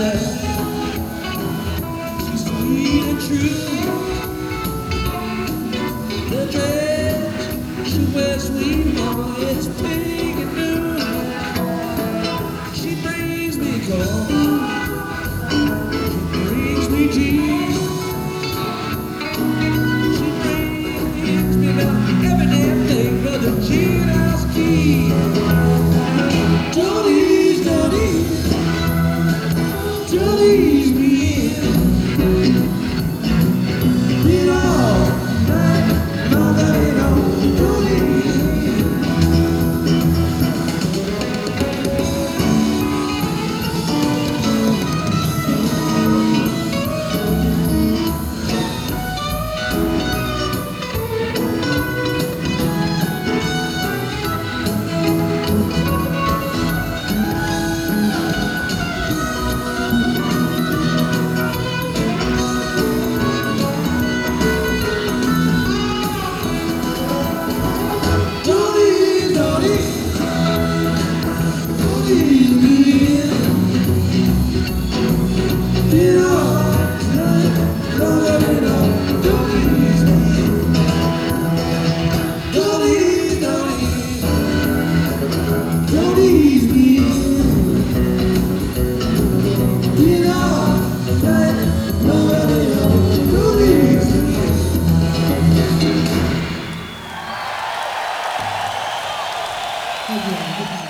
She's sweet and true. The dress she wears, sweet mama, it's pink and blue. She brings me coffee, brings me tea. She brings me about every damn thing but the jailhouse key. Don't ease me in. Get all night, all night long. Don't ease me in. Thank you.